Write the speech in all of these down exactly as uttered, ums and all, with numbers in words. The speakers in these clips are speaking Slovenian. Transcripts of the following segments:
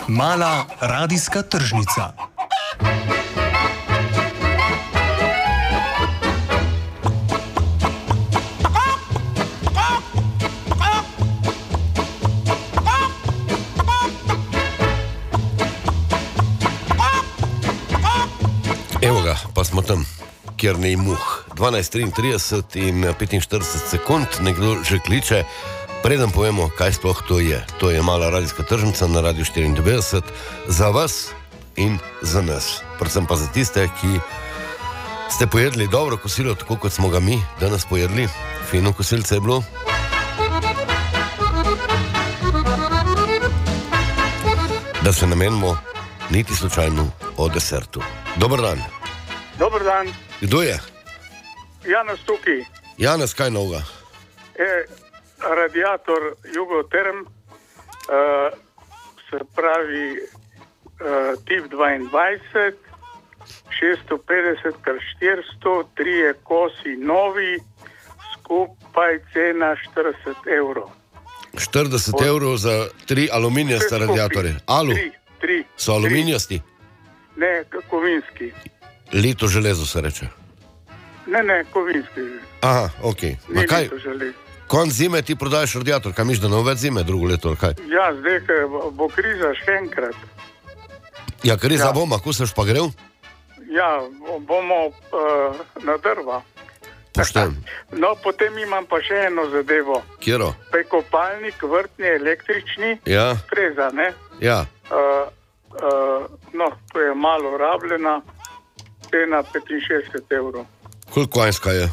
Mala radijska tržnica. Evo ga, pa smo tam, kjer ne je muh. dvanajst triintrideset in petinštirideset sekund, nekdo že kliče. Preden povemo, kaj sploh to je. To je mala radijska tržnica na Radiu štiriindevetdeset za vas in za nas. Predvsem pa za tiste, ki ste pojedli dobro kosilo, tako kot smo ga mi danes pojedli. Fino kosilce je bilo. Da se namenimo niti slučajno o desertu. Dober dan. Dober dan. Kdo je? Janez tukaj. Janez, kaj novega? E, radiator Jugoterm, uh, se pravi uh, tip dvaindvajset, šeststo petdeset krat štiristo, trije kosi novi, skupaj cena štirideset evrov. štirideset evrov za tri aluminijaste radiatorje. Alu? Tri, tri. So aluminijasti? Ne, kovinski. Lito železo se reče. Ne, ne, kovinski. Aha, okej. Ni Ma kaj, lito železo. konc zime ti prodajaš radiator, kaj miš, da ne bo več zime drugo leto, ali kaj? Ja, zdaj, ko bo kriza še enkrat. Ja, kriza Ja. bo, ma kusaš pa grev? Ja, bomo uh, na drva. Pošten. No, potem imam pa še eno zadevo. Kjero? Pekopalnik, vrtni, električni, Ja, freza, ne? ja. Uh, uh, no, to je malo rabljena, cena petinšestdeset evrov. Koliko konjska je?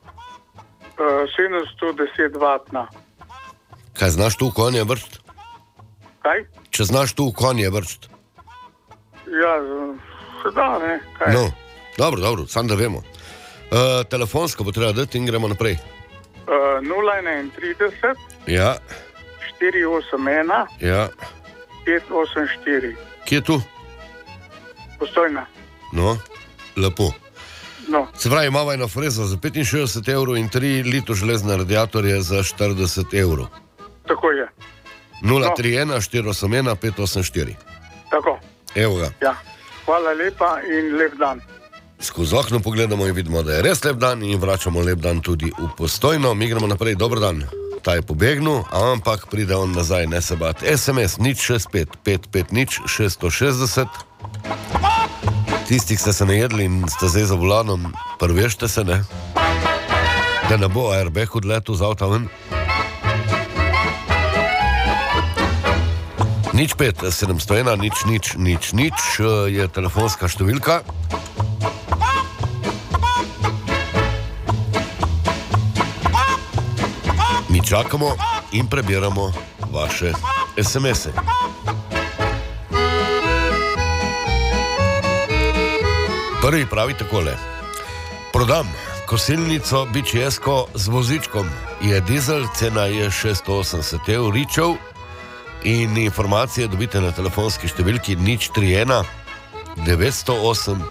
Uh, sedemsto deset vatna. Kaj, znaš tu v konje vršt? Kaj? Če znaš tu v konje vršt? Ja, se da, ne? Kaj? No, dobro, dobro, sam da vemo. Uh, telefonsko bo treba dati in gremo naprej. Uh, nula enaintrideset, Ja, štiri osem ena, ja. pet osem štiri. Kje je tu? Postojna. No, lepo. No, Se pravi, imamo eno frezo za petinšestdeset evrov in tri lito železne radiatorje za štirideset evrov. tako je. nula tri ena štiri osem ena pet osem štiri. Tako, Evo ga. ja. Hvala lepa in lep dan. Skozi okno pogledamo in vidimo, da je res lep dan in vračamo lep dan tudi v Postojno. Mi gremo naprej, dober dan. Ta je pobegnil, ampak pride on nazaj, ne se bat. es em es nič šest pet pet pet nič šeststo šestdeset. Tisti, ki ste se najedli in ste zdaj za volanom, prvešte se, ne? Da ne bo airbag odletel z avta ven. Nič pet, sedemsto ena, nič, nič, nič, nič je telefonska številka. Mi čakamo in prebiramo vaše es em es-e. Prvi pravi takole. Prodam kosilnico bičesko z vozičkom. Je dizel, cena je šeststo osemdeset evrov in informacije dobite na telefonski številki nič tri ena devetsto osem.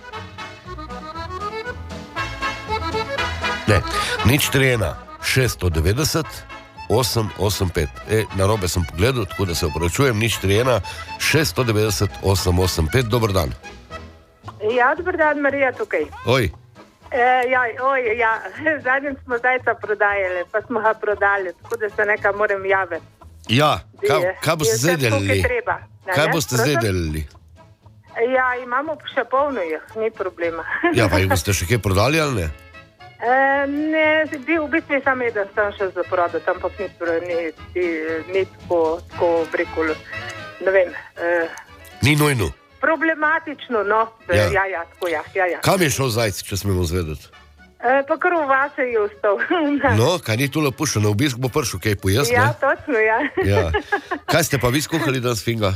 Ne, nič tri ena šeststo devetdeset osem osem pet. E, narobe sem pogledal, tako da se opravičujem. Nič tri ena šeststo devetdeset osem osem pet. Dober dan. Ja, dober dan, Marija tukaj. Oj, E, ja, oj, ja, zadnjič smo zajca prodajali, pa smo ga prodali, tako da se nekaj moram javiti. ja, kaj, Je- kaj boste je vse zdaj tako, delali? kot treba, ne, Kaj ne? boste Prosim? zdaj delali? Ja, imamo še polno jih, ni problema. Ja, pa jih boste še kaj prodali ali ne? E, ne, bil v bistvu sam eden sem še za prodati, ampak ni, pro- ni, ni, ni tako, tako prikolo, ne vem, e, Ni nujno. problematično, no, Ja. ja, ja, ja tako ja, ja, ja. Kam je šel zajc, če smemo zvedeti? E, pa kar v vase je ostal. No, kaj ni tu lepo, še na obisk bo prišel, kaj pojasni? Ja, točno, ja. Ja. Kaj ste pa vi skuhali danes, Finga?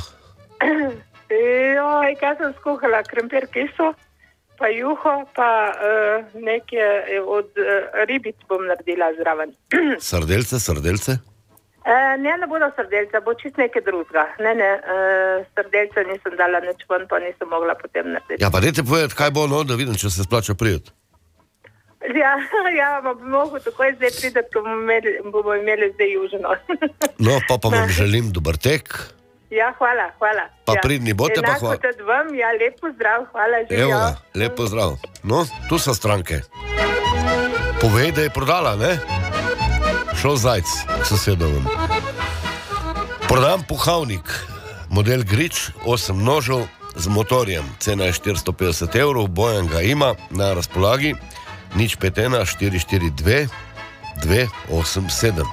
Joj, kaj sem skuhala, krempir kiso, pa juho, pa uh, nekaj od uh, ribic bom naredila zraven. Srdelce, srdelce? Uh, ne, ne bodo srdelca, bo čist nekaj drugega. Ne, ne, uh, srdelca nisem dala nič ven, pa nisem mogla potem narediti. Ja, pa dajte povedati, kaj bo, no, da vidim, če se splača prijeti. Ja, ja, pa bi mogel takoj zdaj priti, ko bomo imeli, bomo imeli zdaj južino. No, pa pa vam želim dober tek. Ja, hvala, hvala. Pa ja. pridni bote, pa hvala. Enako tudi vam, ja, lep pozdrav, hvala, živijo. Evo ga, lep pozdrav. No, tu so stranke. Povej, da je prodala, ne? Šel zajc k sosedovem. Prodam puhavnik, model Grič, osem nožev z motorjem. Cena je štiristo petdeset evrov, Bojan ga ima na razpolagi. Nič pet ena štiri štiri dve dve osem sedem.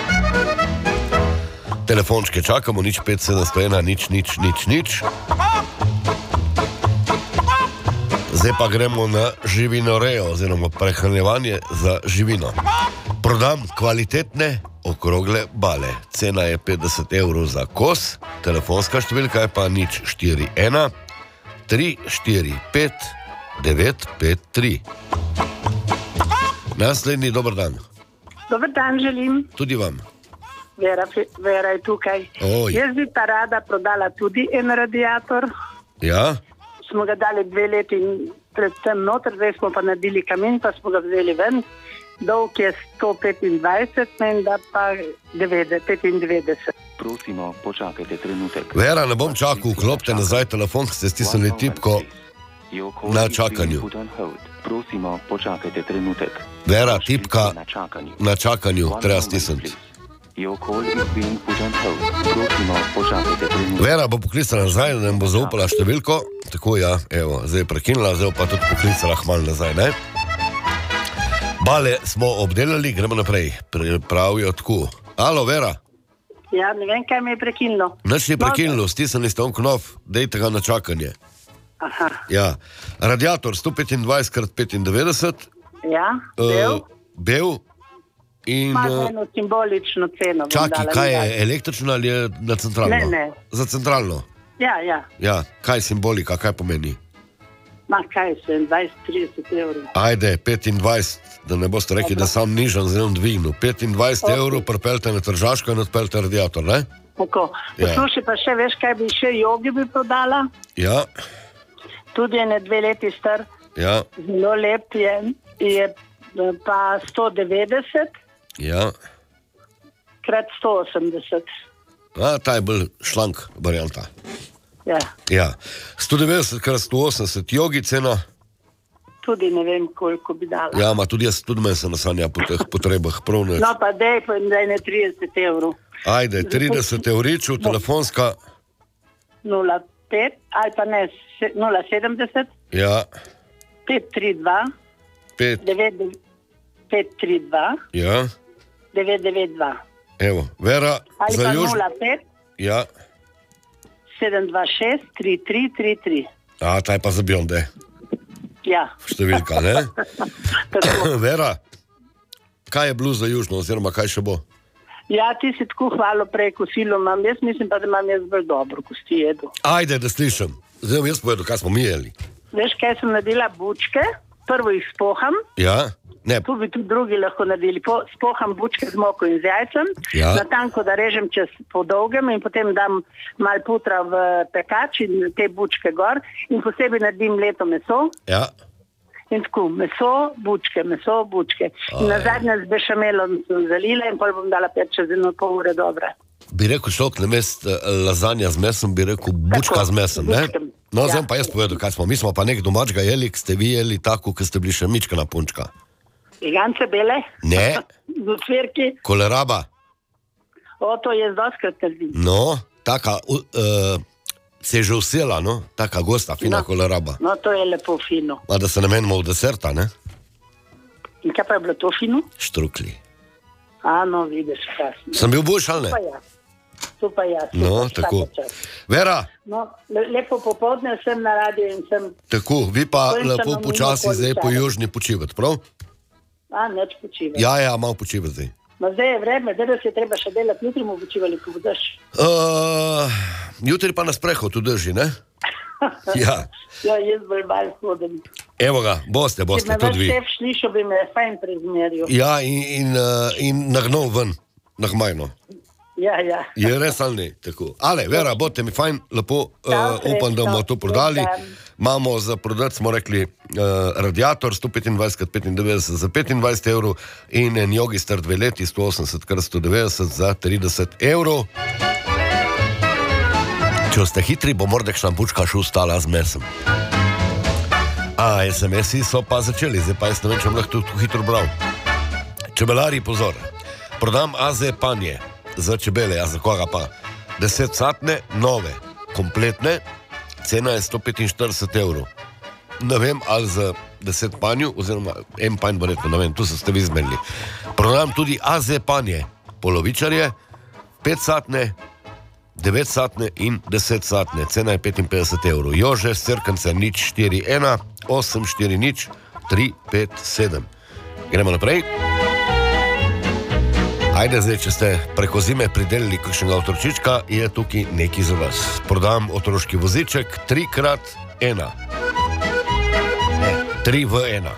Telefončke čakamo, nič pet sedemsto ena, nič, nič, nič, nič. Zdaj pa gremo na živinorejo, oziroma prehranjevanje za živino. Prodam kvalitetne okrogle bale. Cena je petdeset evrov za kos, telefonska številka je pa nič štiri ena tri štiri pet devet pet tri. Naslednji, dober dan. Dober dan želim. Tudi vam. Vera, Vera je tukaj. Oj. Jaz bi pa rada prodala tudi en radiator. Ja? Smo ga dali dve leti predtem noter, zdaj smo pa naredili kamin, pa smo ga vzeli ven. Dolg je sto petindvajset, menda pa petindevetdeset. Prosimo, počakajte trenutek. Vera, ne bom čakal, vklopite nazaj telefon, ste stisnili tipko na čakanju. Prosimo, počakajte trenutek. Vera, tipka na čakanju. Na čakanju, treba stisniti. Prosimo, počakajte trenutek. Vera bo poklicala nazaj, da nam bo zaupala številko. Tako, ja, evo, zdaj je prekinila, zdaj pa tudi poklicala hmal nazaj, ne? Bale smo obdelali, gremo naprej. Pravijo tako. Alo, Vera? Ja, ne vem, kaj me je prekinilo. Nič ni prekinilo, stisnili ste on knof, dejte ga na čakanje. Aha. Ja, radiator sto petindvajset krat petindevetdeset. Ja, bel. Uh, bel. In, Ima uh, eno simbolično ceno. bom čaki, dala, kaj je, ne daj. električno ali je na centralno? Ne, ne. Za centralno? Ja, ja. Ja, kaj simbolika, kaj pomeni? Ma kaj se, dvajset trideset evrov. Ajde, petindvajset, da ne boste rekli, da sam nižam, zdaj bom dvignil. petindvajset Ok. evrov, pripeljte na Tržaško in odpeljte radiator, ne? Tako. Ja. Poslušaj, pa še veš, kaj bi še jogi bi prodala? Ja, Tudi je ne dve leti star, ja, zelo lep je, je pa sto devetdeset ja. krat sto osemdeset. A, ta je bolj šlank varianta. Ja. Ja, sto devetdeset krat sto osemdeset, jogi cena. Tudi ne vem, koliko bi dala. Ja, ma tudi jaz, tudi meni se nasanja po teh potrebah, prav ne. No pa dej, pa dej ne trideset evrov. Ajde, trideset evričev, telefonska. nula pet, ali pa ne, se- nula sedemdeset, Ja, pet tri dva, pet, devet pet tri dva, ja. devet devet dva. Evo, Vera, Ali za pa juž... nula pet, Ja, sedem dva šest, tri tri tri tri. a, ta je pa za Bionde, Ja. številka, ne? Tako. Vera, kaj je bluz za južno, oziroma kaj še bo? Ja, ti si tako hvalil prej kosilo, imam, jaz mislim pa, da imam jaz bolj dobro kosti jedu. Ajde, da slišim. Zdaj bom jaz povedal, kaj smo mi jeli. Veš, kaj sem naredila? Bučke, prvo jih spoham, Ja, ne, tu bi tudi drugi lahko naredili. Po, spoham bučke z moko in z jajcem, Ja. na tanko, da režem čez po dolgem in potem dam mal putra v pekač in te bučke gor in posebej naredim leto meso. ja. In tako, meso, bučke, meso, bučke. In na zadnje z bešamelom sem zalila in pol bom dala pet čez eno pol ure dobre. Bi rekel šok na mest uh, lazanja z mesom, bi rekel bučka z mesom, ne? bučkem. No, Ja. zdaj pa jaz povedal, kaj smo. Mi smo pa nek domačga jeli, ki ste vi jeli tako, ki ste bili še mičkana punčka. Gigance bele? Ne, Z ocvirki? koleraba. O, to jaz doskrat naredim. No, taka, uh, uh, se je že usela, no? Taka gosta, fina No. koleraba. No, to je lepo fino. A da se namenimo v deserta, ne? In kaj pa je bilo to fino? Štrukli. A, no, vidiš, krasno. Sem bil boljš ali ne? Pa ja. Tu pa ja. tu No, pa tako. vsaka čast. Vera, No, le- lepo popoldne sem na radiju in sem, tako, vi pa Končno lepo nam počasi mimo zdaj po poličara. južni počivati, prav? a, neč počivam. Ja, ja, malo počivati zdaj. Ma zdaj je vreme, zdaj se je treba še delati, jutri bomo počivali, ko bo dež. Uh, jutri pa na sprehod tu drži, ne? Ja, Ja, jaz bolj malo hodim. evo ga, boste, Če boste, me več tudi vi. šef slišal, bi me fajn prezmeril. Ja, in, in, uh, in nagnal ven, nahmajno. Ja, ja. Je res ali ne? Tako. Ale, Vera, bote mi fajn, lepo, uh, Prav, upam, da bomo to srečno, prodali. lep dan. Imamo za prodati, smo rekli, uh, radiator sto petindvajset krat petindevetdeset za petindvajset evrov in en jogi star dve leti sto osemdeset krat sto devetdeset za trideset evrov. Če ste hitri, bo morda štampučka še ustala z mesom. A, es em esi so pa začeli, zdaj pa jaz ne vem, če bom lahko tu hitro bral. Čebelari, pozor. Prodam aze panje za čebele, a za koga pa? deset satne, nove, kompletne, cena je sto petinštirideset evrov. Ne vem, ali za deset panju, oziroma en panj, verjetno, ne vem, tu se ste vi zmenili. Prodam tudi aze panje, polovičarje, pet satne, devet satne in deset satne, cena je petinpetdeset evrov. Jože, Cerkance, nič štiri ena, osem štiri nič, tri pet sedem. Gremo naprej. Ajde, zdaj, če ste preko zime pridelili kakšnega otročička, je tukaj nekaj za vas. Prodam otroški voziček tri krat ena. Ne, tri v ena.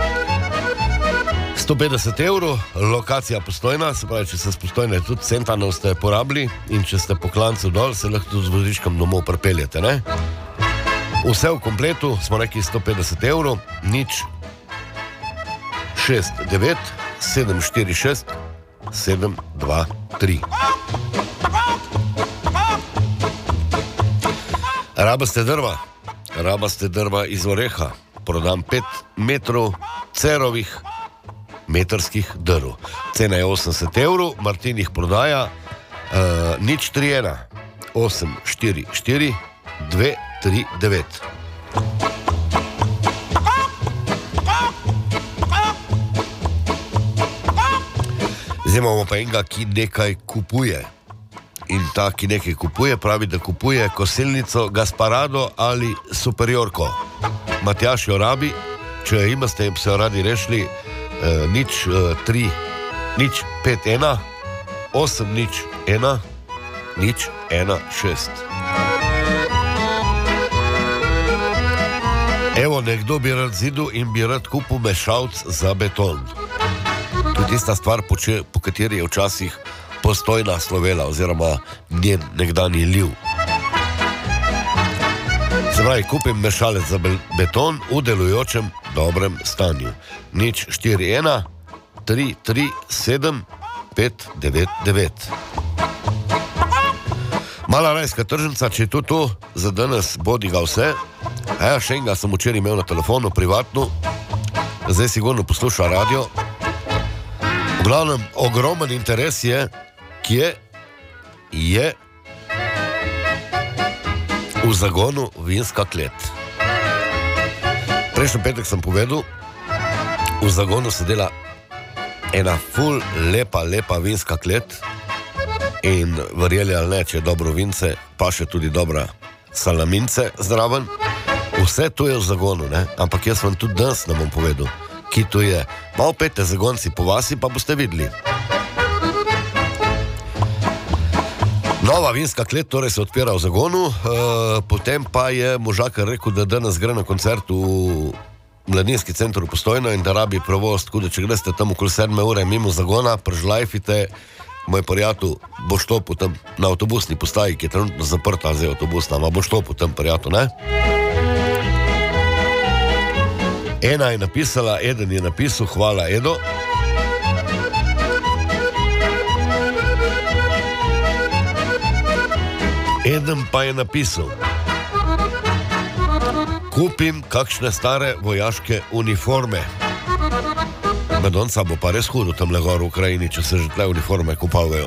sto petdeset evrov, lokacija Postojna, se pravi, če se z Postojne tudi centano ste porabili in če ste po klancu dol, se lahko tudi z vozičkom domov pripeljete, ne? Vse v kompletu, smo rekli sto petdeset evrov, nič šest devet sedem štiri šest sedem dva tri. Rabaste drva, rabaste drva iz oreha, prodam pet metrov cerovih metrskih drv. Cena je osemdeset evrov, Martin jih prodaja, uh, nič tri ena, osem štiri štiri, dve tri devet. Zdaj imamo pa enega, ki nekaj kupuje. In ta, ki nekaj kupuje, pravi, da kupuje kosilnico Gasparado ali Superiorko. Matjaž jo rabi, če jo imate, bi se jo radi rešili, eh, nič eh, tri, nič pet ena, osem nič ena, nič ena šest. Evo, nekdo bi rad zidil in bi rad kupil mešalc za beton. To je tista stvar, po, če, po kateri je včasih Postojna slovela, oziroma njen nekdanji liv. Se pravi, kupim mešalec za beton v delujočem dobrem stanju. Nič štiri ena, tri tri sedem, pet devet devet. Mala rajska tržnica, če je to to, za danes bodi ga vse. A ja, še enega sem včeraj imel na telefonu, privatno, zdaj sigurno posluša radio. V glavnem, ogromen interes je, kje je v zagonu vinska klet. Prejšnji petek sem povedal, v zagonu se dela ena ful lepa, lepa vinska klet in verjeli ali ne, če je dobro vince, pa še tudi dobra salamince zraven. Vse to je v zagonu, ne? Ampak jaz vam tudi danes ne bom povedal, ki to je. Malo pete zagonci po vasi, pa boste videli. Nova vinska klet torej se odpira v zagonu, e, potem pa je možakar rekel, da danes gre na koncert v Mladinski center v Postojno in da rabi prevoz, tako da če greste tam okoli sedme ure mimo zagona, prežlajfite, moj prijatelj bo štopil tam na avtobusni postaji, ki je trenutno zaprta, zdaj avtobusna, ma bo štopil tam prijatelj, ne? Ena je napisala, eden je napisal, hvala Edo. Eden pa je napisal, kupim kakšne stare vojaške uniforme. Madonca bo pa res hudo tam le gor v Ukrajini, če se že tle uniforme kupavajo.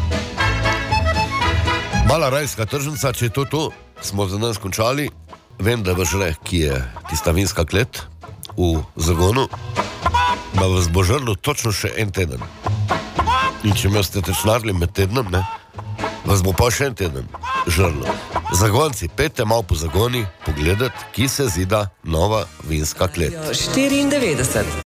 Mala rajska tržnica, če je to to, smo za nas končali. Vem, da vas žre, ki je tista vinska klet v zagonu, da vas bo žrlo točno še en teden. In če me ste tečnarili med tednom, ne, vas bo pa še en teden žrlo. Zagonci, pete malo po zagoni, pogledati, ki se zida nova vinska klet. štiriindevetdeset